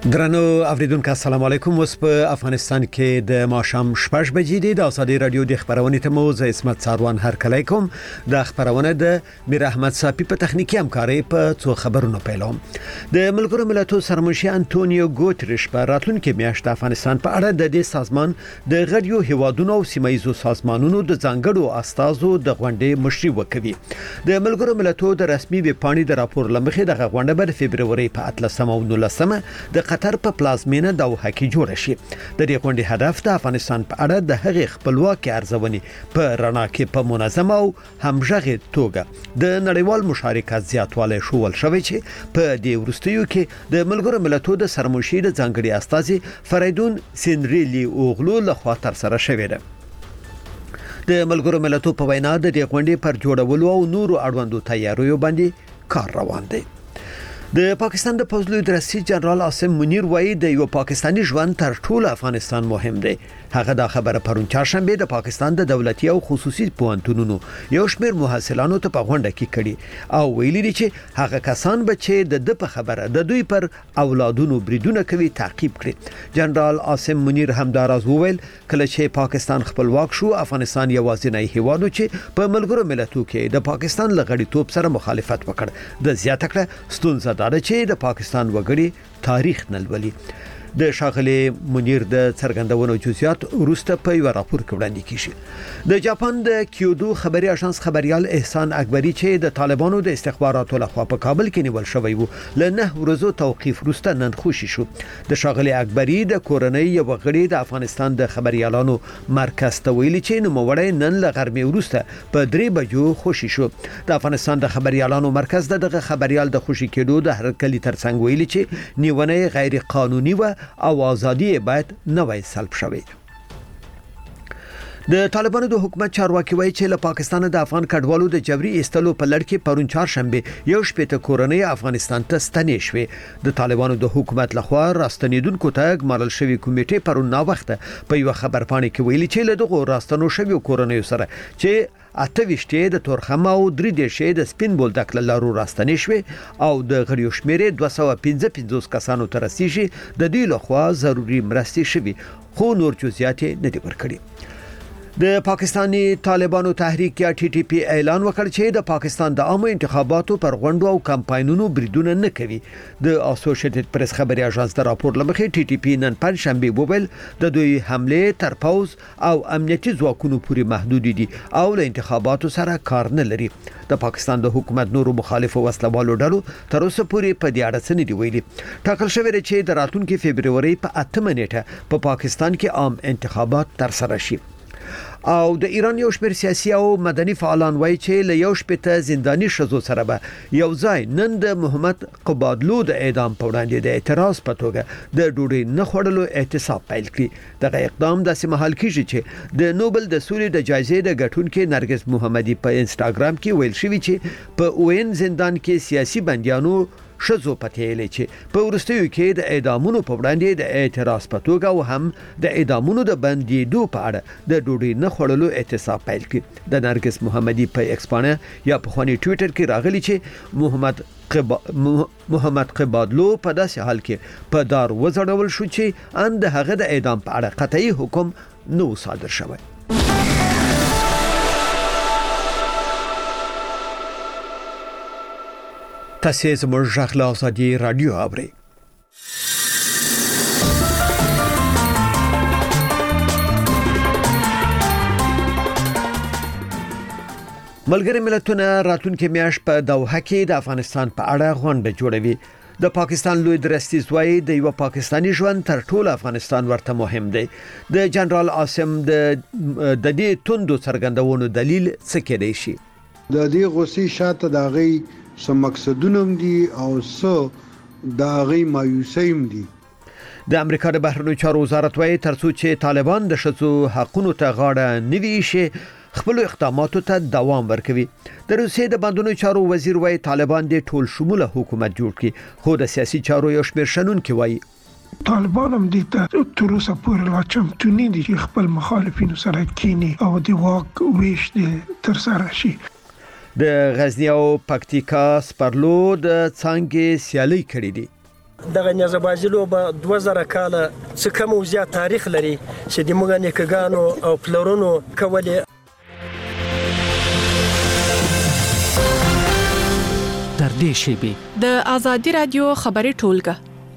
درنو اوریدونکو السلام علیکم. اوس په افغانستان کې د ماښام 6 بجې دي. د ازادي رادیو د خبرونې ته مو زه اسمت ساروان هرکلی کوم. د خبرونه د میر احمد صافي په تخنیکی همکاري په څو خبرونو پیلوم. د ملګرو ملتونو سرمنشي انټونیو ګوتریش په راتلونکي میاشت د افغانستان په اړه د دې سازمان د غړیو هیوادونو او سیمایي سازمانونو د ځانګړو استازو د غونډې مشري وکوي. د ملګرو ملتونو د رسمي ویبپاڼې د راپور لمخې د غونډه په فبرवरी په 13 او 19 د قطر په پلازمینه دوحه کې جوړ شي. د دې غونډې هدف د افغانستان په اړه د هغې خپلواکي ارزونې په رڼا کې په منظمه او همغږي توګه د نړیوال مشارکت زیاتوالی شول شوی چې په دې وروستیو کې د ملګرو ملتونو د سرمنشي د ځانګړي استازي فریدون سینریلی اوغلو لخوا تر سره شوې ده. د ملګرو ملتونو په وینا د دې غونډې پر جوړولو او نورو اړوندو تیاریو باندې کار روان دی. د پاکستان د پوځ لوی درسي جنرال عاصم منیر وایي د یو پاکستانی ژوند تر ټولو افغانستان مهم دی. هغه دا خبره پرون چهارشنبه د پاکستان د دولتي او خصوصي پوهنتونونو یو شمېر محصلانو ته په غونډه کې کړي او ویلي دي چې هغه کسان به چې د په خبره د دوی پر اولادونو بریدونه کوي تعقیب کړي. جنرال عاصم منیر همداراز وویل کله چې پاکستان خپلواک شو افغانستان یوازینی هیواد چې په ملګرو ملتونو کې د پاکستان لغړیتوب سره مخالفت وکړ. د زیاته کړه ستونزه دا ده چې د پاکستان وګړي تاریخ نه لولي. د شاغلي منیر د څرګندونو جزئیات وروسته په یو راپور کې وړاندې کیږي. د جاپان د کیودو خبري اژانس خبريال احسان اکبری چې د طالبانو د استخباراتو لخوا په کابل کې نیول شوی وو له 9 ورځو توقيف وروسته نن خوشي شو. د شاغلي اکبری د کورنۍ یو غړي د افغانستان د خبريالانو مرکز ته ویلي چې نو وړي نن له غرمې وروسته په 3 بجو خوشي شو. د افغانستان د خبريالانو مرکز دغه خبريال د خوشي کېدو د هرکلی ترڅنګ ویلي چې نیونه غیر قانوني و او ازادي باید نوې سلب شوي. د طالبانو د حکومت چارواکي وایي چې له پاکستان د افغان کډوالو د جبري ایستلو په لړ کې پرون چهارشنبه یو شپېته کورنۍ افغانستان ته ستنې شوې. د طالبانو د حکومت لخوا راستنیدونکو ته ګمارل شوی کمیټې پرون نا وخته په یو خبرپاڼه کې ویلي چې له دغه راستنو شوی کورنۍ سره چې 28 د تورخم او 3 د سپین بولدک لارو راستنې شوې او د غړیو شمیرې 255 کسانو ته رسیدي. د دې لخوا ضروري مرستې شوي خو نور جزئیات نه دي ورکړي. د پاکستانی طالبانو تحریک یا ټي ټي پی اعلان وکړ چې د پاکستان د عامه انتخاباتو پر غونډو او کمپاینونو بریدونه نه کوي. د اسوسییټډ پریس خبري اژانس د راپور لمخې ټي ټي پی نن پنځشنبه وویل د دوی حمله تر پوز او امنیتي ځواکونو پورې محدود دي او له انتخاباتو سره کار نه لري. د پاکستان د حکومت نورو مخالفو وسلوالو ډلو تر اوسه پورې په دې اړه څه نه دی ویلي. ټاکل شوی دی چې د راتلونکي فبرवरी په 8 نیټه په پاکستان کې عام انتخابات تر سره شي. او د ایران یو شمېر سیاسي او مدني فعالان وایي چې له یو شپېته زنداني شذو سره به یو ځای نن د محمد قبادلو د اعدام په وړاندې د اعتراض په توګه د ډوډۍ نه خوړلو احتساب پیل کړي. دغه اقدام داسې مهال کیږي چې د نوبل د سولې د جایزې د ګټونکو نرګس محمدي په انستګرام کې ویل شوی چې په اوین زندان کې سیاسي بنديانو شذو پتهیلې چې په ورستیو کې د اعدامونو په وړاندې د اعتراض په توګه او هم د اعدامونو د بندیدو په اړه د ډوډۍ نه خوړلو احتساب پیل کړ. د نرګس محمدي په ایکسپانه یا په خواني ټوئیټر کې راغلی چې محمد قبادلو په داسې حال کې په دار وځړول شو چې ان د هغه د اعدام په اړه قطعي حکم نو صادر شوی. تاسو زموږ غږ له ازادي رادیو اورئ. ملګری ملتونه راتلونکي میاشت په دوحه کې د افغانستان په اړه غونډه جوړوي. د پاکستان لوی درستی زوی د یو پاکستانی ژوند تر ټولو افغانستان ورته مهم دی. د جنرال عاصم د دې توندو څرګندونو دلیل څه کېدای شي؟ د دې غوسې شاته د غي سم مقصدونم دي او څه د غي مایوسیم دي. د امریکا د بهرنیو چارو وزارت وايي ترڅو چې طالبان د شذو حقونو ته غاړه نوي شي خپل اقداماتو ته دوام ورکوي. د روسیې د بندونو چارو وزیر وايي طالبان د ټول شموله حکومت جوړ کړي خو د سیاسي چارو یو شمېر شنونکي وايي طالبان هم دې ته تر اوسه پورې لا چمتوني دي چې خپل مخالفینو سره کینی او د واک ویش تر سره شي. د غزنی او پکتیکا سپرلو د څنګه سیالي کړې دي. دغه نیزبازي لوبه 2000 کاله څخه کم او زیات تاریخ لري چې د موږ نیکګانو او پلرونو کولې. تر دې شیبې د آزادي رادیو خبري ټولګه.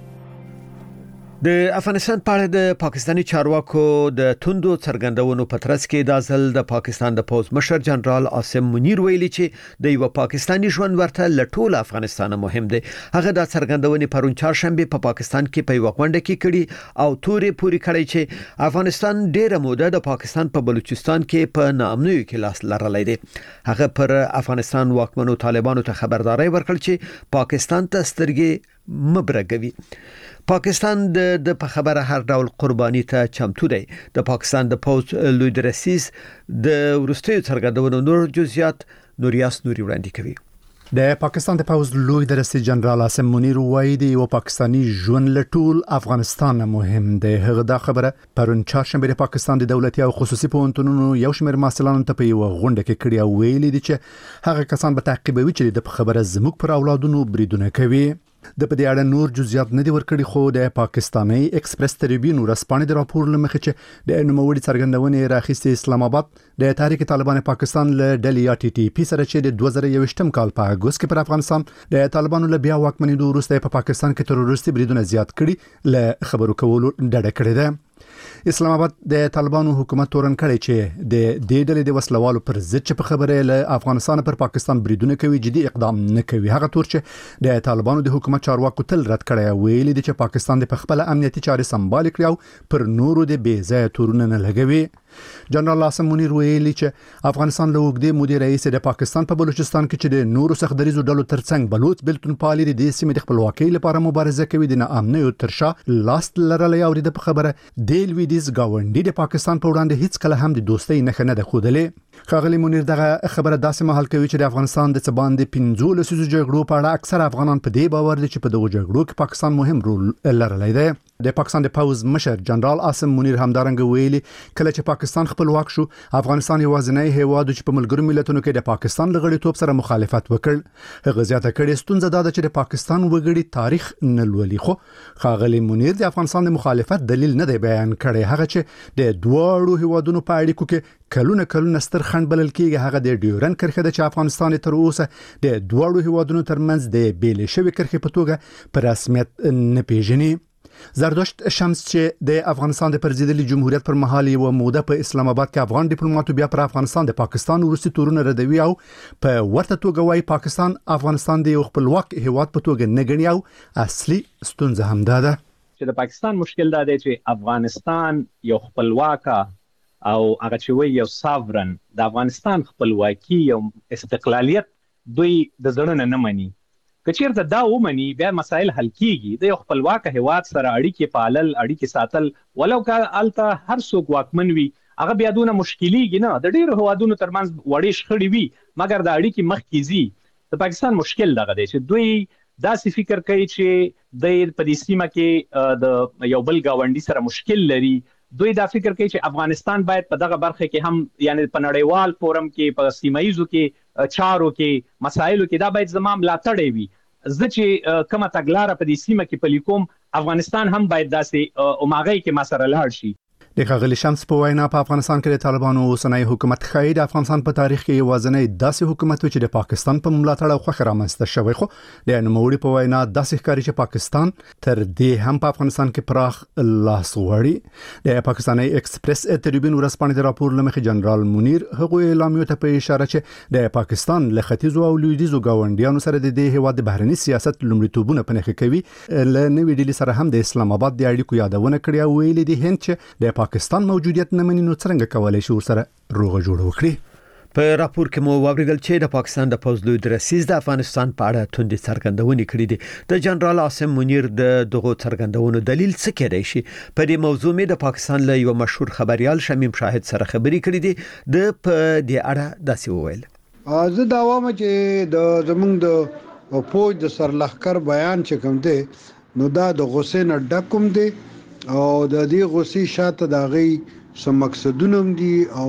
د افغانستان په اړه د پاکستاني چارواکو د توندو څرګندونو په ترڅ کې د ځل د پاکستان د پوز مشر جنرال عاصم منیر ویلي چې د یو پاکستاني ژوند ورته لټول افغانستان مهم دی. هغه د څرګندونې پرون چهارشنبه په پاکستان کې په یو غونډه کې کړي او تورې پوری کړی چې افغانستان ډېره موده د پاکستان په بلوچستان کې په ناامنیو کې لاس لرلای دی. هغه پر افغانستان واکمنو طالبانو ته خبرداري ورکړه چې پاکستان ته سترګې مبرګوي. پاکستان د په خبره هر ډول قرباني ته چمتو دی. د پاکستان د پوز لوی درسیز د ورستیو څرګندونو نور جزئیات نوریاس نوري وړاندې کوي. د پاکستان د پوز لوی درسیز جنرال عاصم منیر وایي دی او پاکستاني ژوند لټول افغانستان مهم دی. هغه دا خبره پرون چهارشنبه د پاکستان د دولتي او خصوصي پوهنتونونو یو شمېر محصلانو ته په یو غونډه کې کړی او ویلي دي چې هغه کسان به تعقیبوي چې د خبره زموږ پر اولادونو بریدونه کوي. د په دې اړه نور جزئیات نه دي ورکړي خو د پاکستاني ایکسپریس ټریبیون ورسپانې د راپور لمخې چې د نوموړي څرګندونې راخیستې اسلام آباد د تحریک طالبان پاکستان له ډلې یا ټي ټي پی سره چې د 2021م کال په اگست کې پر افغانستان د طالبانو له بیا واکمنۍ وروسته په پاکستان کې تروریستي بریدونه زیات کړي له خبرو کولو ډډه کړې ده. اسلام آباد د طالبانو حکومت تورن کړی چې د دې ډلې د وسلوالو پر ضد چې په خبره له افغانستان پر پاکستان بریدونه کوي جدي اقدام نه کوي. هغه تور چې د طالبانو د حکومت چارواکو تل رد کړی ویلي دي چې پاکستان د خپل امنیتي چارې سمبال کړي او پر نورو د بې ځای تورونه نه لګوي. جنرال عاصم منیر ویلي چې افغانستان له اوږدې مودې راهیسې د پاکستان په بلوچستان کې چې د نورو سختدریزو ډلو ترڅنګ بلوچ بلتون پالي د سیمې د خپلواکۍ لپاره مبارزه کوي. د ناامنیو ترشا لاس لرلې او د خبره د لویدیز گاونډي د پاکستان په وړاندې هیڅ کله هم د دوستۍ نه نه د خودلې. خاغلی منیر دغه خبره داسې مهال کوي چې د افغانستان د څبان د 15 لسیزو جګړو په اړه اکثر افغانان په دې باور دي چې په دغه جګړو کې پاکستان مهم رول لرلی دی. د پاکستان د پوز مشر جنرال عاصم منیر همدارنګ ویلي کله چې پاکستان خپلواک شو افغانستان یوازینی هیواد چې په ملګرو ملتونو کې د پاکستان لغړیتوب سره مخالفت وکړ. هغه زیاته کړې ستونزه دا ده چې د پاکستان وګړي تاریخ نه لولي. خو خاغلی منیر د افغانستان د مخالفت دلیل نه دی بیان کړی. هغه چې د دوه هیوادونو په اړیکو کې کلونه ستر خنډ بلل کېږي هغه د ډیورن کرښه ده چې افغانستان تر اوسه د دوه هیوادونو ترمنځ د بیلې شوی کرښې په توګه په رسمیت نه پیژني. زردشت شمس چې د افغانستان د پرزیدلي جمهوریت پر مهال یو موده په اسلام آباد کې افغان ډیپلوماټو بیا پر افغانستان د پاکستان ورسته تورونه ردوي او په ورته توګه وايي پاکستان افغانستان د یو خپلواک هیواد په توګه نه ګڼي او اصلي ستونزه هم ده چې د پاکستان مشکل دا دی چې افغانستان یو خپلواک او هغه چې وایي یو ساورن د افغانستان خپلواکي او استقلالیت دوی د ځړنه نه مني. کچیرته دا ومني بیا مسائل حل کیږي. د یو خپلواک هیواد سره اړیکې پالل اړیکې ساتل ولو که الته هر څوک واکمن وي هغه بیا دونه مشکلیږي نه. د ډیرو هیوادونو ترمنځ وړې شخړې وي مګر د اړیکې مخکې ځي. د پاکستان مشکل دغه دی چې دوی داسې فکر کوي چې د په دې سیمه کې د یو بل گاونډي سره مشکل لري. دوی دا فکر کوي چې افغانستان باید په دغه برخه کې هم یعنی په نړیوال فورم کې په سیمایزو کې چارو کې مسایلو کې دا باید زمام ملاتړ وي. زه چې کومه تګلاره په دې سیمه کې پلي کوم افغانستان هم باید داسې اوماغه کې ما سره لاړ شي. د خاغلی شمس په وینا په افغانستان کې د طالبانو اوسنۍ حکومت خیر د افغانستان په تاریخ کې یوازینی داسې حکومت و چې د پاکستان په ملاتړ او خوښ رامنځته شوی. خو د نوموړي په وینا داسې ښکاري چې پاکستان تر دې هم په افغانستان کې پراخ لاس وړي. د پاکستاني ایکسپریس ټریبیون ورسپانې د راپور لمخې جنرال منیر هغه اعلامیه ته په اشاره چې د پاکستان له ختیځو او لویدیځو گاونډیانو سره د دې هیواد د بهرني سیاست لومړیتوبونه په نښه کوي. له نوې ډیلي سره هم د اسلام آباد د اړیکو یادونه کړې او ویلي دي هند چې د پاکستان موجودیت نه مني نو څنګه کولای شي ورسره روغه جوړه وکړي. په راپور کې مو واوریدل چې د پاکستان د پوز لوی درسیز د افغانستان په اړه توندې څرګندونې کړې دي. د جنرال عاصم منیر د دغه څرګندونو دلیل څه کېدای شي؟ په دې موضوع مې د پاکستان له یو مشهور خبريال شمیم شاهد سره خبرې کړې دي. د په دې اړه داسې وویل زه دا وایم چې د زمونږ د پوج د سرلخر بیان چې کوم دی نو دا د غصې نه ډکوم دی او د دې غصې شاته د غي سم مقصدونه دي او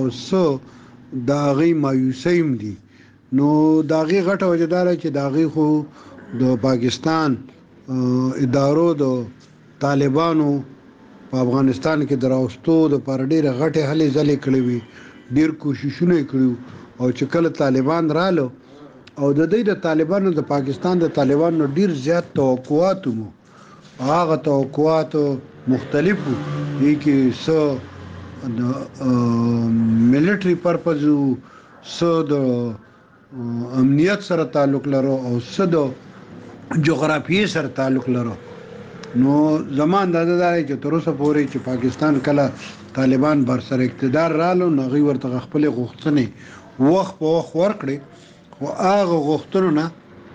څه د غي مایوسۍ دي. نو د غي غټه وجدار چې د غي خو د پاکستان ادارو د طالبانو په افغانستان کې دراوستو د پر ډیره غټه هلې ځلې کړې وي، ډیر کوششونه کړو او چې کله طالبان رالو او د دې د طالبانو د پاکستان د طالبانو ډیر زیات توقعات مو هغه توقعات مختلف دي کې څه د ملټری پرپز څه د امنیت سره تعلق لرو او څه د جغرافیې سره تعلق لرو. نو زمان دا چې تر اوسه پورې چې پاکستان کله طالبان بر سر اقتدار رالو نو غي ورته خپل غوښتنې وخت په وخت ورکړي خو هغه غوښتنونه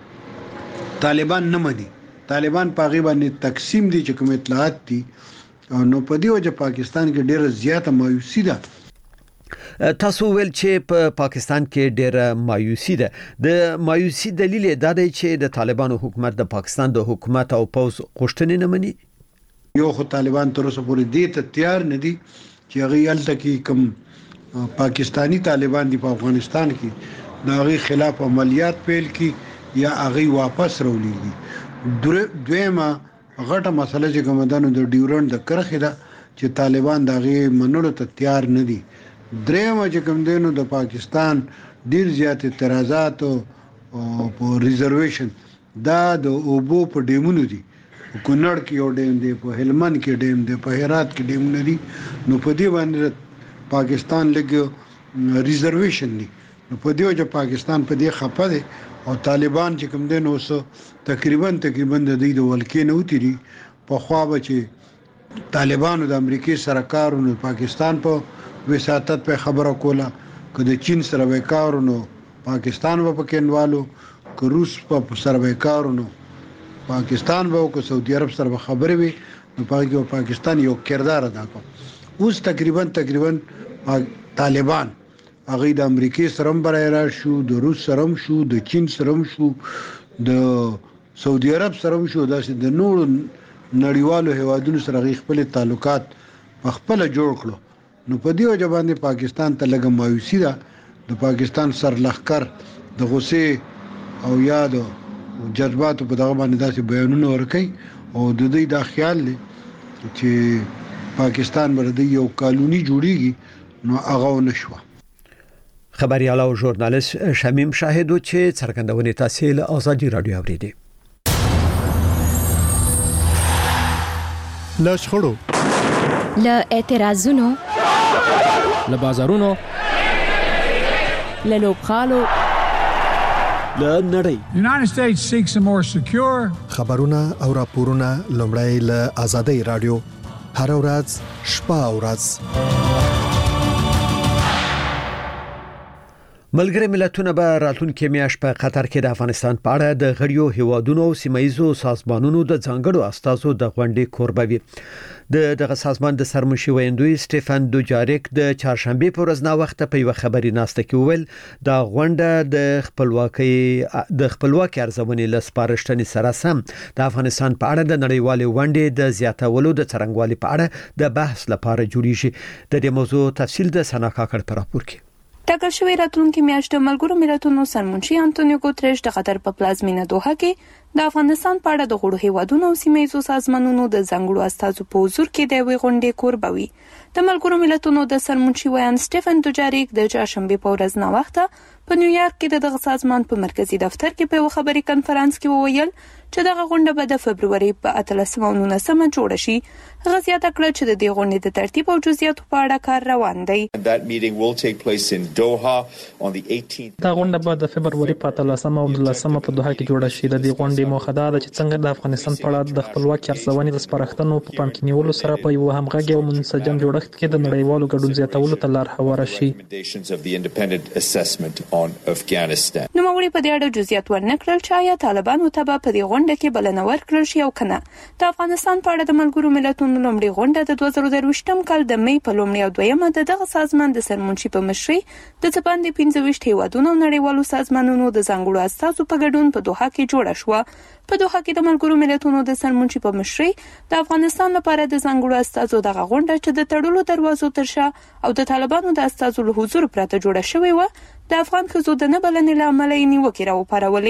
طالبان نه مني. طالبان په غیبه باندې تقسیم دي چې کوم اطلاعات دي نو په دې وجه پاکستان کې ډیره زیاته مایوسی ده. تاسو ویل چې په پاکستان کې ډیره مایوسی ده. د مایوسی دلیل دا دی چې د طالبانو حکومت د پاکستان د حکومت او پوز غوښتنې نه مني. یو خو طالبان تر اوسه پورې دې ته تیار نه دي چې هغه الته کې کوم پاکستانی طالبان دی په افغانستان کې د هغه خلاف عملیات پیل کړي یا هغه واپس راولېږي. دویمه غټه مسله چې کومدانو د ډیورنډ د کرخه ده چې طالبان دغه منلو ته تیار نه دي. درېمه چې کوم دینو د پاکستان ډیر زیات اعتراضات او په ریزرویشن دا د اوبو په ډیمونو دي. کونړ کې یو ډیم دی، په هلمند کې ډیم دی، په هرات کې ډیمونه دي. نو په دې باندې پاکستان لګي ریزرویشن دي. نو په دې وجه پاکستان په دې خپه دي او طالبان چې کوم دین اوس تقریبا د دې د ولکې نه وتیری. په خوا به چې طالبانو د امریکای سره کارونه پاکستان په وساتت په خبره کوله که د چین سره وکارونو پاکستان په پکینوالو که روس په سره وکارونو پاکستان به او که سعودي عرب سره خبرې وي نو پاکستان یو کردار ادا کوي. اوس تقریبا طالبان هغه د امریکای سره هم برابر شو، د روس سره هم شو، د چین سره هم شو، د سعودي عرب سره هم شو، داسې د نورو نړیوالو هیوادونو سره خپل تعلقات په خپل جوړ کړو. نو په دې وجه باندې پاکستان ته لګم مایوسی ده. د پاکستان سرلخکر د غصې او یاد جذبات په دغه باندې داسې بیانونه ورکړي او د دې دا خیال لري چې پاکستان باندې یو قانوني جوړیږي نو هغه نشو. خبريال او ژورنالیست شمیم شاهدو چې څرګندونې تحصیل آزادی رادیو اوریدي. لشخړو له اعتراضونو له بازارونو له لوبغالو له نړۍ United States seeks a more secure خبرونه او راپورونه لومړی له آزادی رادیو هر ورځ شپه او ورځ. ملګری ملتونه به راتلونکي میاشت په قطر کې د افغانستان په اړه د غړیو هیوادونو او سیمایي سازمانونو د ځانګړو استازو د غونډې کوربوي. دغه سازمان د سرمنشي ویندوی سټيفن دوجاریک د چهارشنبه په ورځ نا وخت په یو خبري ناسته کې ویل د غونډه د خپلواکۍ ارزونې لسپارښتنې سره سم د افغانستان په اړه د نړیوالې غونډې د زیاتولو د څرنګوالي په اړه د بحث لپاره جوړیږي. د دې موضوع تفصیل د سنا کاکړ په راپور کې. ټاکل شوی راتلونکي میاشت د ملګرو ملتونو سرمنشي انټونیو ګوتریش د قطر په پلازمینه دوحه کې د افغانستان په اړه د غړو هیوادونو او سیمایي سازمانونو د ځانګړو استازو په حضور کې د وی غونډې کوربوي. د ملګرو ملتونو د سرمنشي ویان سټيفن دوجاریک د چهارشنبه په ورځ نا وخته په نیویارک کې دغه سازمان په مرکزی دفتر کې په خبري کانفرنس کې وویل چې دغه غونډه به د فبرवरी په 18 او 19 جوړه شي. هغه زیاته کړه چې د دې غونډې د ترتیب او جزئیاتو په اړه کار روان دی. دا غونډه به د فبرवरी په 18 او 19 په دوحه کې جوړه شي. د دې غونډې موخه دا ده چې څنګه د افغانستان په اړه د خپلواکۍ ارزونې د سپارښتنو په پام کې نیولو سره په یو همغږي او منسجم جوړښت کې د نړیوالو ګډون زیاتولو ته لار هواره شي. نو موږ په دې اړه جزئیات ورنکړل چې آیا طالبانو ته په دې غونډه کې بلنه ورکړل شي او کنه. د افغانستان په اړه د ملګرو ملتونو لومړی غونډه د 2023 کال د مې په لومړۍ او دویمه دغه سازمان د سرمنشي په مشرۍ د ځباندې 15 هیوادونو نړیوالو سازمانونو د ځانګړو استازو په ګډون په دوحه کې جوړه شو. په دوحه کې د ملګرو ملتونو د سرمنشي په مشرۍ د افغانستان لپاره د ځانګړو استازو دغه غونډه چې د تړلو دروازو ترشا او د طالبانو د استازو له حضور پرته جوړه شوې و د افغان ښځو د نه بلنې له امله یې نیوکې راوپارولې.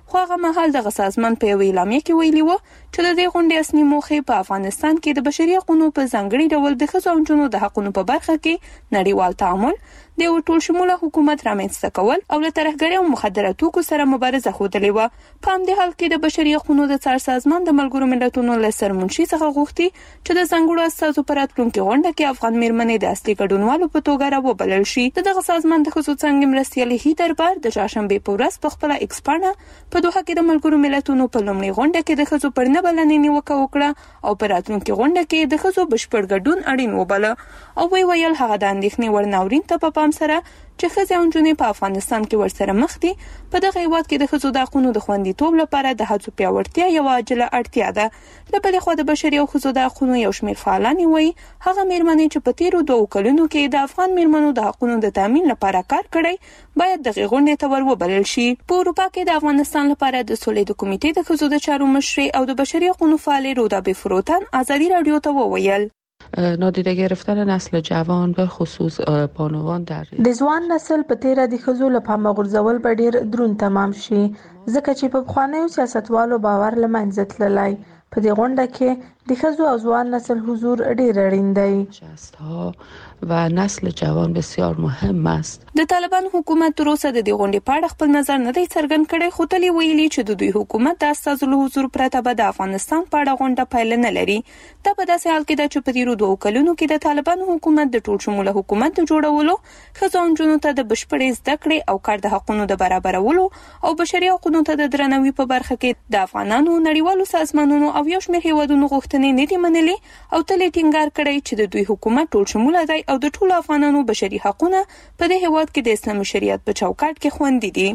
خو هغه مهال د سازمان په اعلامیه کې ویلي و چې د دې غونډې اصلي موخه په افغانستان کې د بشري حقوقو په ځانګړي ډول د ښځو او نجونو د حقوقو په برخه کې نړیوال تعامل د ټول شموله حکومت رامنځته کول او له ترهګرۍ او مخدراتو سره مبارزه خوتلې و. په همدې حال کې د بشري حقوقو د څار سازمان د ملګرو ملتونو له سرمنشي څخه غوښتي چې د ځانګړو استازو پر راتلونکي غونډه کې افغان میرمنې د اصلي ګډونوالو په توګه راوبلل شي. دغه سازمان د ښځو څنګه مرستیالي دربار د چهارشنبه په ورځ په خپل ایکس پاڼه په دوحه کې د ملګرو ملتونو په لومړي غونډه کې د ښځو پر نه بلنې نیوکه وکړه او پر راتلونکي غونډه کې د ښځو بشپړ ګډون اړین وباله او ویل هغه د اندېښنې وړ ناورین ته په پام سره چې ښځې او نجونې په افغانستان کې ورسره مخ دي په دغه هیواد کې د ښځو د حقوقو د خوندیتوب لپاره د هڅو پیاوړتیا یو عاجله اړتیا ده. د بلې خوا د بشري او ښځو د حقوقو یو شمېر فعالان وایي هغه میرمنې چې په تیرو 2 کلونو کې د افغان میرمنو د حقوقو د تامین لپاره کار کړی باید دغه غونډې ته وروبلل شي. په اروپا کې د افغانستان لپاره د سولې د کمیټې د ښځو د چارو مشري او د بشري حقوقو فعال رودا بفروتن ازادي رادیو ته وویل نادیده گرفتن نسل جوان به خصوص بانوان در د ځوان نسل په تیر د ښځو لپاره غورځول به ډیر درون تمام شي ځکه چې په خوانیو سیاستوالو باور لمنځه تللی. په دې غونډه کې د ښځو او ځوان نسل حضور ډیر اړین دی و نسل جوان بسیار مهم است. د طالبان حکومت تر اوسه د دې غونډې په اړه خپل نظر نه دی څرګند کړی خو تل ویلي چې د دوی حکومت د استازو له حضور پرته به د افغانستان په اړه غونډه پیل نه لري. دا په داسې حال کې ده چې په تیرو 2 کلونو کې د طالبان حکومت د ټول شموله حکومت د جوړولو ښځو او نجونو ته د بشپړې زده کړې او کار د حقوقو د برابرولو او بشري حقوقو ته د درناوي په برخه کې د افغانانو نړیوالو سازمانونو او یو شمېر هیوادونو غوښتنې نه دي منلي او تل ټینګار کړی چې د دوی حکومت ټول شموله دی او د ټولو افغانانو بشري حقوقونه په دې هیواد کې د اسلامي شریعت په چوکاټ کې خوندي دي.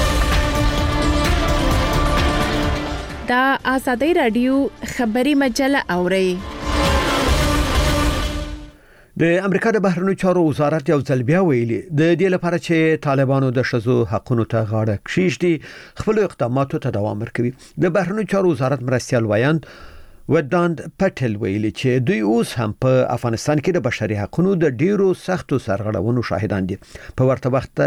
دا آزادی رادیو خبري مجله اوري. د امریکا د بهرنیو چارو وزارت یو ځل بیا ویلي د دې لپاره چې طالبانو د ښځو حقوقو ته غاړه کښیږدي خپل اقداماتو ته دوام ورکوي. د بهرنیو چارو وزارت مرستیال ویاند وداند پټل ویلي چې دوی اوس هم په افغانستان کې د بشري حقوقو د ډیرو سختو سرغړونو شاهدان دي. په ورته وخت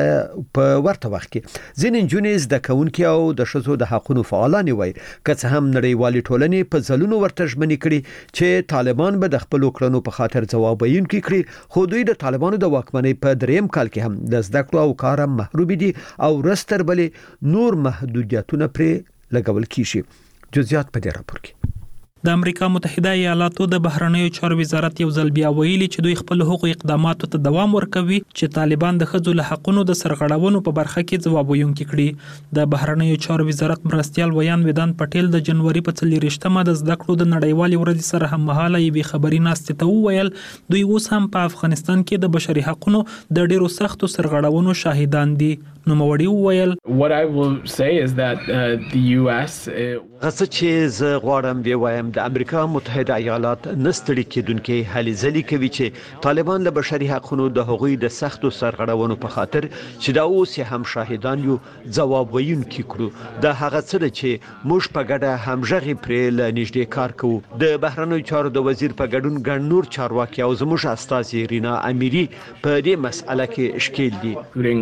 کې ځینې نجونې زده کوونکي او د ښځو د حقوقو فعالان وایي که څه هم نړیوالې ټولنې په ځلونو ورته ژمنې کړي چې طالبان به د خپل کړنو په خاطر ځواب ویونکي کړي خو دوی د طالبانو د واکمنۍ په دریم کال کې هم د زده کړو او کار محروم دي او رستر بلې نور محدودیتونه پرې لګول کیږي. جزئیات په دې راپور کې. د امریکا متحده ایالاتو د بهرنیو چارو وزارت یو ځل بیا ویلي چې دوی خپل حقوقي اقداماتو ته دوام ورکوي چې طالبان د ښځو له حقوقو د سرغړونو په برخه کې ځواب ویونکي کړي. د بهرنیو چارو وزارت مرستیال ویان ودان پټیل د جنوري په 24مه د زده کړو د نړیوالې ورځې سره هم مهاله یې خبري ناستې ته وویل دوی اوس هم په افغانستان کې د بشري حقوقو د ډیرو سختو سرغړونو شاهدان دي. نو موړي وویل What I will say is that the US غڅ چې ز غواړم دی وایم د امریکا متحده ایالات نستړي کېدونکو هلې ځلې کوي چې طالبان له بشري حقوقو د حقوقي د سختو سرغړونو په خاطر چې دا اوس هم شاهدان یو ځواب ویونکي کړو. د هغه څه چې موږ په ګډه همغږي پرې ل نږدې کار کوو. د بهرنیو چارو د وزیر په ګډون ګڼ نور چارواکي او زموږ استازي رینا امیری په دې مسأله کې اشکیل دي.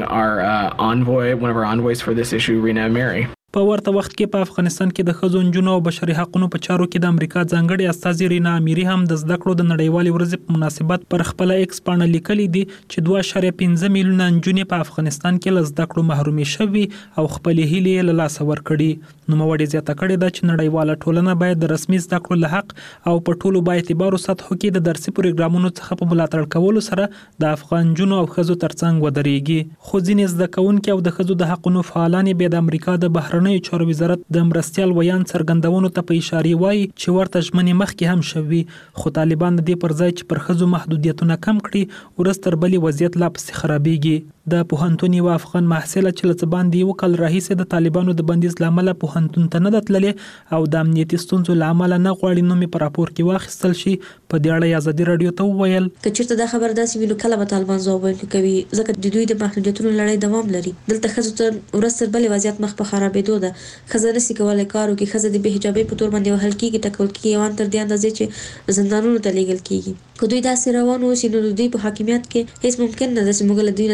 One of our envoys for this issue, Rina Amiri. په ورته وخت کې په افغانستان کې د ښځو نجونو او بشري حقوقو په چارو کې د امریکا ځانګړي استازي رینا امیری هم د زده کړو د نړیوالې ورځې په مناسبت پر خپل ایکس پاڼه لیکلي دي چې 2.5 میلیونه نجونې په افغانستان کې له زده کړو محرومې شوي او خپل هیلې له لاسه ورکړي. نو موړي زیاته کړې ده چې نړیواله ټولنه باید د رسمي زده کړو له حق او په ټولو با اعتبارو سطحو کې د درسي پروګرامونو څخه په ملاتړ کولو سره د افغان نجونو او ښځو ترڅنګ ودرېږي. خو ځینې زده کوونکي او د ښځو د حقوقو فعالان به د امریکا د بهرنیو چارو وزارت د مرستیال ویان څرګندونو ته په اشاره وایي چې ورته ژمنې مخکې هم شوي خو طالبان د دې پر ځای چې پر ښځو محدودیتونه کم کړي ورستر بلې وضعیت لا پسې خرابېږي. د پوهنتون یو افغان محصله چې لڅ باندې یو کال راهیسې د طالبانو د بندیز لامل پوهنتون ته نه دتللې او د امنیتي ستونزو لامل نه غواړي نو می پر راپور کې واخیستل شي. په دې اړه آزادي رادیو ته وویل کچېرته دا خبر داسې ویلو کله به طالبان ځواب ورکوي ځکه د دوی د محدودیتونو لړۍ دوام لري. دلته ښځو ته ورستر بلې وضعیت مخ په خرابېدو ده. ښځه نشي کولای کار وکړي. ښځه د بې حجابۍ په تور باندې وهل کېږي ټکول کېږي یوان تر دې اندازې چې زندانونو ته لیږل کېږي. که دوی داسې روان اوسي نو دوی په حاکمیت کې هیڅ ممکن نه ده چې موږ له دوی نه د تغییر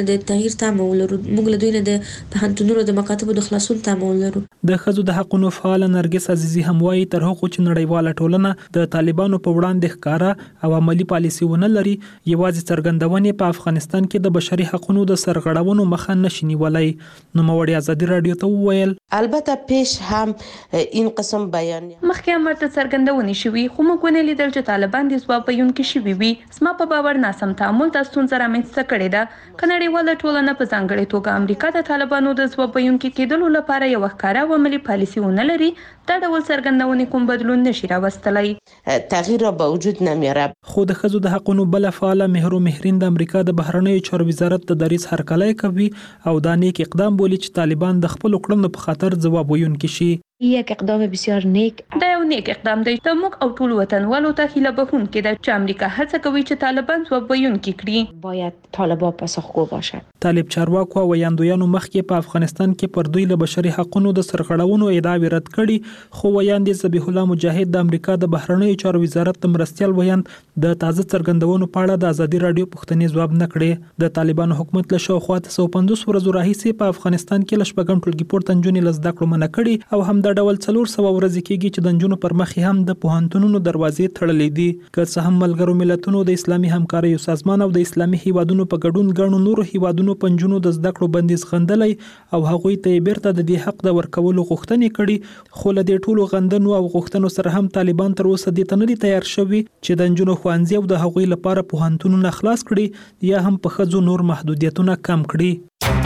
ډیر تمه ولرو. موږ له دوی نه د پوهنتونونو د مکاتبو د خلاصون تمه ولرو. د ښځو د حقوقو فعال نرګس عزیزي هم وايي تر هغه چې نړیواله ټولنه د طالبانو په وړاندې ښکارا او عملی پالیسي ونه لري یوازې څرګندونې په افغانستان کې د بشري حقوقو د سرغړونو مخه نشي نیولای. نو موړي ازادي رادیو ته وویل البته پیش هم این قسم بیان مخکې مرته څرګندونې شوي خو موږ ونه لیدل چې طالبان د ځواب ویونکي شوي وي. زما په باور ناسم تعامل د ستونزې رامنځته کړې ده. که نړیواله ټولنه په ځانګړې توګه امریکا د طالبانو د ځواب ویونکي کېدلو لپاره یو ښکارا او عملی پالیسي ونه لري دا ډول څرګندونې کوم بدلون نشي راوستلای. تغییر را به وجود نمیاره. خو د ښځو د حقوقو بل فعال مهرو مهرین د امریکا د بهرنیو چارو وزارت د دریس هرکلی کوي او دا نیک اقدام بولي چې طالبان د خپل کړنو په خاطر ځواب ویونکي شي. یک اقدام بسیار نیک دا یو نیک اقدام دی. د موږ او ټول وطنوالو ته هیله بهونکې ده چې امریکا هڅه کوي چې طالبان ځواب ویونکي کړي. باید طالبان پاسخگو باشند. طالب چارواکو او ویاندویانو مخکې په افغانستان کې پر دوی له بشري حقوقو د سرغړونو ادعاوې رد کړي خو ویاند ذبیح الله مجاهد د امریکا د بهرنیو چارو وزارت د مرستيال ویاند د تازه څرګندونو په اړه د ازادي رادیو پوښتنې ځواب نه کړي. د طالبانو حکومت له شاوخوا 150 ورځې راهیسې په افغانستان کې لشبګم ټولګي پورته نجونې لزده کړو منع کړي او هم د ډول 400 ورځې کېږي چې د نجونو پر مخ هم د پوهنتونونو دروازې تړلې دي. که څه هم ملګرو ملتونو د اسلامي همکارۍ سازمان او د اسلامي هیوادونو په ګډون غنو نورو هیوادونو په نجونو د زده کړو بندیز غندلای او هغوی ته بیرته د دې حق د ورکولو غوښتنې کړي خو له دې ټولو غندنو او غوښتنو سره هم طالبان تر اوسه د تنري تیار شوي چې د نجونو خوانځي او د هغوی لپاره پوهنتونونه خلاص کړي یا هم په خځو نور محدودیتونه کم کړي.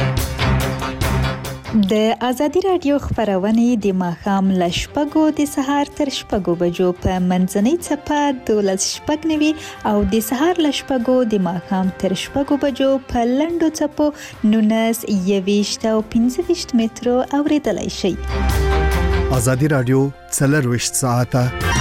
د ازادي رادیو خبرونه د ماښام ل شپږو د سهار تر شپږو بجو په منځنۍ چپه 12:09 او د سهار ل شپږو د ماښام تر شپږو بجو په لنډو چپو 19 او 15 مترو اوریدلای شئ. ازادي رادیو 24 ساعته.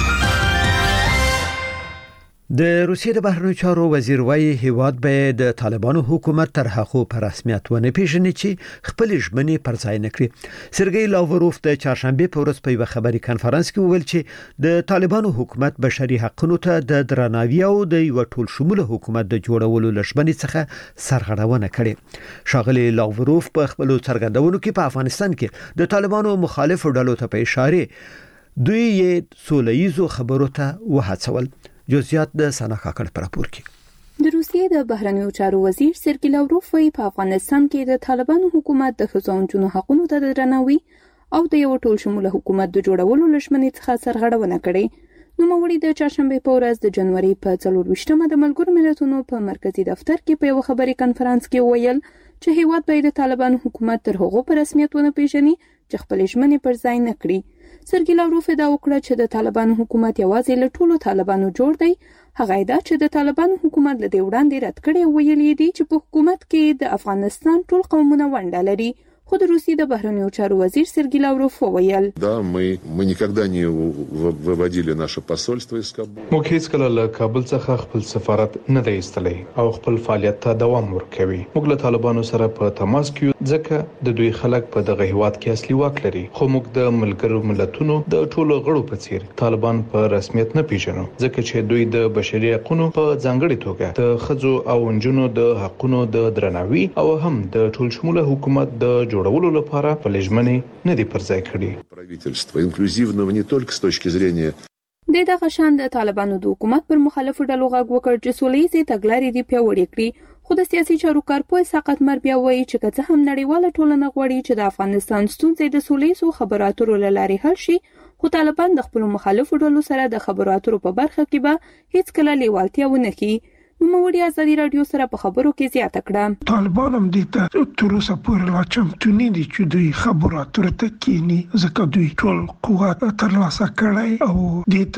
د روسیې د بهرنیو چارو وزیر وايي هیواد به د طالبانو حکومت تر هغه په رسمیت ونه پیژني چې خپل ژمنې پر ځای نه کړي. سرګئی لاوروف د چهارشنبه په ورځ په خبري کانفرنس کې وویل چې د طالبانو حکومت بشري حقوقو ته د درناوي او د یو ټول شموله حکومت د جوړولو لشبنې څخه سرغړونه کړې. شاغلي لاوروف په خپل څرګندونو کې په افغانستان کې د طالبانو مخالف ډلو ته په اشاره دوی یې سولهیزو خبرو ته وهڅول. جزئیات د سنا کاکړ پر راپور کې. د روسیې د بهرنیو چارو وزیر سرګئی لاوروف وايي په افغانستان کې د طالبانو حکومت د ښځو حقوقو ته د درناوي او د یو ټول شموله حکومت د جوړولو لشمنې څخه سرغړونه کړې. نو موړي د چهارشنبه په ورځ د جنوري په 24مه د ملګرو ملتونو په مرکزی دفتر کې په یو خبري کانفرنس کې ویل چې هیواد به د طالبانو حکومت تر هغه په رسمیت ونه پیژني چې خپل ژمنې پر ځای نه کړي. سرګئی لاوروف دا وکړه چې د طالبانو حکومت یوازې له ټولو طالبانو جوړ دی. هغه دا چې د طالبانو حکومت له دې وړاندې رد کړي ویلي دي چې په حکومت کې د افغانستان ټول قومونه ونډه لري. خو د روسیې د بهرنیو چارو وزیر سرګئی لاوروف وویل да мы никогда не выводили наше посольство из Кабула. موږ هیڅ کله له کابل څخه خپل سفارت نه دی ایستلی او خپل فعالیت ته دوام ورکوي. موږ له طالبانو سره په تماس کې ځکه د دوی خلک په دغه هیواد کې اصلي واک لري خو موږ د ملګرو ملتونو د ټولو غړو په څیر طالبان په رسمیت نه پیژنو ځکه چې دوی د بشري حقوقو په ځانګړي توګه د ښځو او نجونو د حقوقو د درناوي او هم د ټول شموله حکومت د جوړولو لپاره پليژمنې نه دي پر ځای کړي. правительство инклюзивного не только с точки зрения د دغه شان د طالبانو د حکومت پر مخالفو ډلو غږ وکړ چې سولهیزې تګلارې دي پیاوړې کړي. خو د سیاسي چارو کارپوه ساقط مر بیا وایي چې که څه هم نړیواله ټولنه غواړي چې د افغانستان ستونزې د سولهیزو خبرو اترو له لارې حل شي خو طالبان د خپل مخالفو ډلو سره د خبرو اترو په برخه کې به هیڅ کله لیوالتیا ونه کړي. موږ ازادي رادیو سره په خبرو کې زیاته کړه. طالبان هم دې ته تر اوسه پورې لا چمتوني دي چې دوی خبرو اترو ته کینی ځکه دوی ټول قوت ترلاسه کړي او دې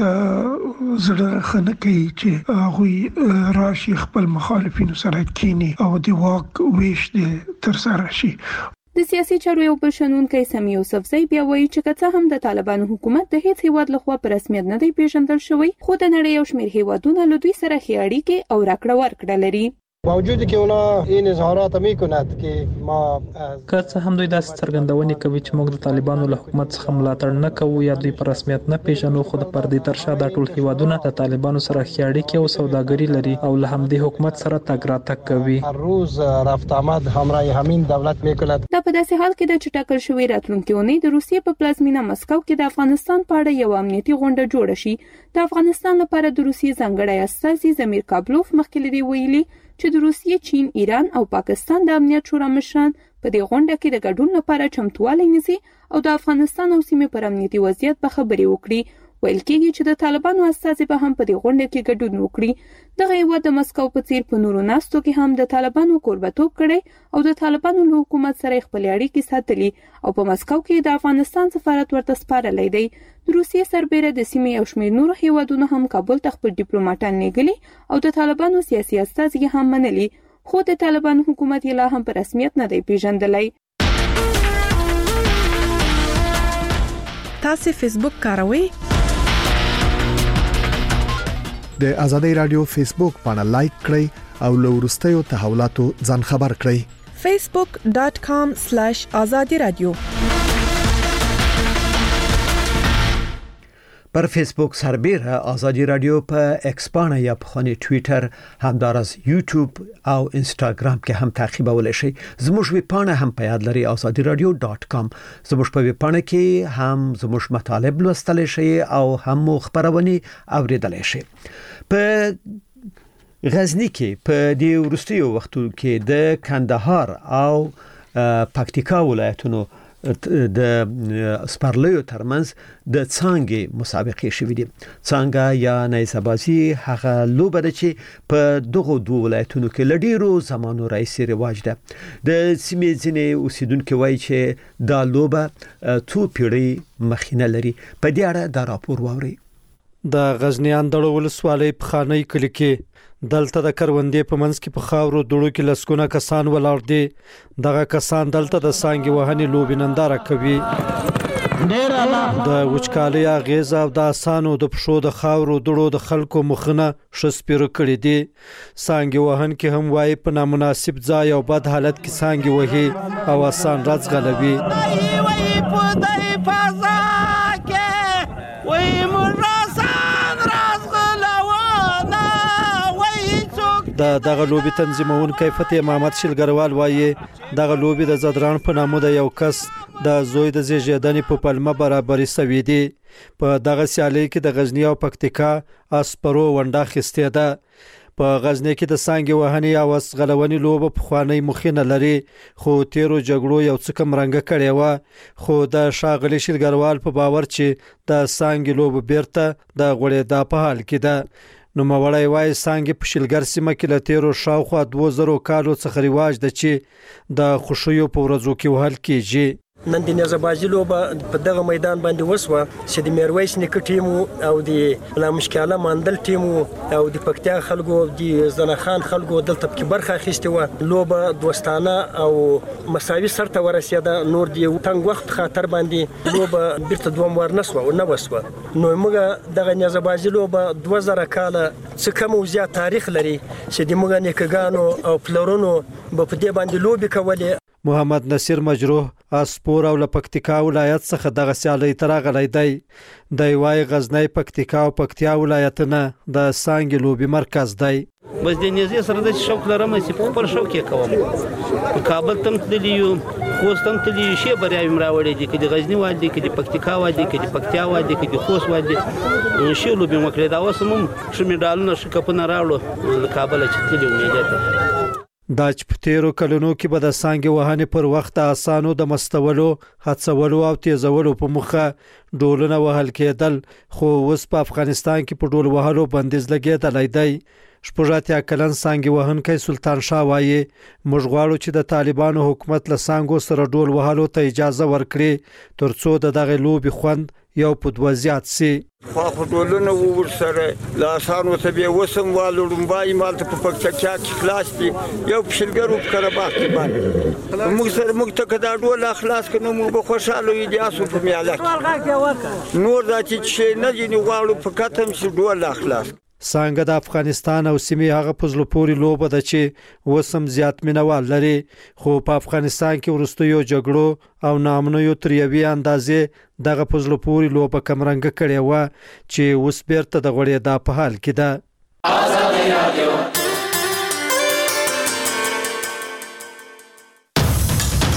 ته زړه خنه کوي چې هغه راشي خپل مخالفینو سره کینی او د واک ویش دې تر سره شي. د سیاسي چارو یو بل شنونکی سمی یوسفزی بیا وایي چې که څه هم د طالبانو حکومت د هیڅ هیواد لخوا په رسمیت نه دی پیژندل شوی خو د نړۍ یو شمېر هیوادونه له دوی سره ښې اړیکې او راکړه ورکړه لري. با وجود که اونا این اظهارات میکنند که ما که هم دوی داسې څرګندونې کوي چې موږ د طالبانو له حکومت څخه ملاتړ نه کوو یا دوی په رسمیت نه پیژنو، خو د پردې تر شا دا ټول هیوادونه د طالبانو سره ښې اړیکې او سوداګري لري او له همدې حکومت سره تګ راتګ کوي. هر روز رفت آمد همراه همین دولت میکند. دا په داسې حال کې د ټاکل شوی راتلونکي اونۍ د روسیې په پلازمینه مسکو کې د افغانستان په اړه یو امنیتي غونډه جوړه شي. د افغانستان لپاره د روسیې ځانګړی استازي زمیر کابلوف مخکې لري ویلي چې د روسیې، چین، ایران او پاکستان د امنیت شورا مشران په دې غونډه کې د ګډون لپاره چمتووالی نیسي او د افغانستان او سیمې پر امنیتي وضعیت به خبرې وکړي. ویل کېږي چې د طالبانو استازي به هم په دې غونډه کې ګډون وکړي. دغه هیواد د مسکو په څیر په نورو ناستو کې هم د طالبانو کوربتوب کړی او د طالبانو له حکومت سره خپلې اړیکې ساتلي او په مسکو کې د افغانستان سفارت ورته سپارلی دی. د روسیې سربېره د سیمې یو شمېر نورو هیوادونو هم کابل ته خپل ډیپلوماټان لیږلي او د طالبانو سیاسي استازي هم منلي، خو د طالبانو حکومت یې لا هم په رسمیت نه دی پیژندلی. تاسو فیسبوک کاروئ؟ د آزادۍ رادیو فیسبوک باندې لایک کړئ او له وروستیو تحولاتو ځان خبر کړئ. facebook.com/azadi radio. پر فیسبوک سربیره آزادی رادیو په ایکس باندې یا په خونی ټوئیټر همدارس یوټیوب او انستګرام کې هم تعقیبولای شئ. زموږ ویب پاڼه هم په یاد لري azadiradio.com. زموږ په ویب پاڼه کې هم زموږ مطالب لوستلی شئ او هم خبرونه اوریدلای شئ. په غزنی کې په دې وروستیو وختو کې د کندهار او پکتیکا ولایتونو د سپارلیو ترمنځ د څانګې مسابقې شوې دي. څانګه یا نیزه‌بازي هغه لوبه ده چې په دغه دوه ولایتونو کې لډیرو زمانو راځي رواج ده. د سیمې ځینې اوسیدونکو وایي چې دا لوبه څو پیړۍ مخینه لري. په دې اړه دا راپور واوري. د غزنی اندړ ولسوالۍ په خانۍ کلی کې دلته د کروندې په منځ کې په خاورو دوړو کې لسکونه کسان ولاړ دي. دغه کسان دلته د سانګي وهنې لوبې ننداره کوي. د وچکالۍ اغیز او د اسانو د پښو د خاورو دوړو د خلکو مخونه شسپیرو کړي دي. سانګي وهن کې هم وایي په نامناسب ځای او بد حالت کې سانګي وهي او اسان راځغلوي. دغه لوبي تنظیمونکی فتح محمد شلګروال وایي دغه لوبي د زدران په نامه د یو کس د زوی د زیږیدنې په پلمه برابرې سوي دي. په دغه سیالي کې د غزنی او پکتیکا اسپرو ونډه اخیستې ده. په غزنی کې د سانګي وهنې او غلونې لوبه په خوانی مخینه لري، خو تیرو جګړو یو څه کم رنګ کړي و. خو د شاغلی شلګروال په باور چې د سانګي لوبه بیرته د غوړې د په حال کې ده. نو موړی وای سانګي په شلګر سیمه کې له تیرو شاوخوا 2000 کالو څخه رواج ده چې د خوشیو په ورځو کې وهل کیږي. نن د نیزه‌بازي لوبه په دغه میدان باندې وسوه چې د میرویس نیکه ټیم او د لا مشکاله ماندل ټیم او د پکتیا خلکو د زنخان خلکو دلته په برخه اخیسته و. لوبه دوستانه او مساوي سره ورسېده. نور دی تنګ وخت خاطر باندې لوبه بیرته دوم ورنسوه او نه وسوه. نو موږ دغه نیزه‌بازي لوبه 2000 کاله څخه کم او زیات تاریخ لري چې د موږ نیکګانو او پلرونو په دې باندې لوبي کولې. محمد نصیر مجروح اسپور او لپکتیکا ولایت څخه دغه سیالي ترغلې دی. د وای غزنی پکتیکا او پکتیا ولایتونه د سانګي لوبي مرکز دی. بس د نيزي سره د شوق لرم چې په پر شوق کې کوم. کابل تم تلیو خوست تم تلیو شی بریاویم راوړې دي کې د غزنی وادي کې د پکتیکا وادي کې د پکتیا وادي کې د خوست وادي شی لوبي مکړه دا وسمم شمې ډالونه شکپونه راوړو کابل چې تلیو میډیا دا چې په تیرو کلونو کې به د سانګي وهنې پر وخت اسانو د مستولو هڅولو او تیزولو په مخه ډولونه وهل کېدل، خو اوس په افغانستان کې په ډول وهلو بندیز لګېدلی دی. شپږاتیا کلن سانګي وهونکی سلطان شاه وایي موږ غواړو چې د طالبانو حکومت له سانګو سره ډول وهلو ته اجازه ورکړي ترڅو د دغه لوبي خوند یو په دوه زیات سي. خو ټولونه ورسره لاسانو ته به وسم والو مبای مالته په پکتیا کې خلاص دي یو شلګرو کرباخ کې باندې موږ ته کدا ډول اخلاص کنو موږ به خوشاله یو دي اسو په میاله نور دا چې نه دي غواړو په کتم چې ډول اخلاص. څنګه د افغانستان او سیمې هغه پزلو پوري لوبه ده چې وسم زیات مینوال لري، خو په افغانستان کې ورستیو جګړو او نامنویو تر یوې اندازې دغه پزلو پوري لوبه کمرنګ کړې و چې اوس بیرته د غوړېدا په حال کې ده.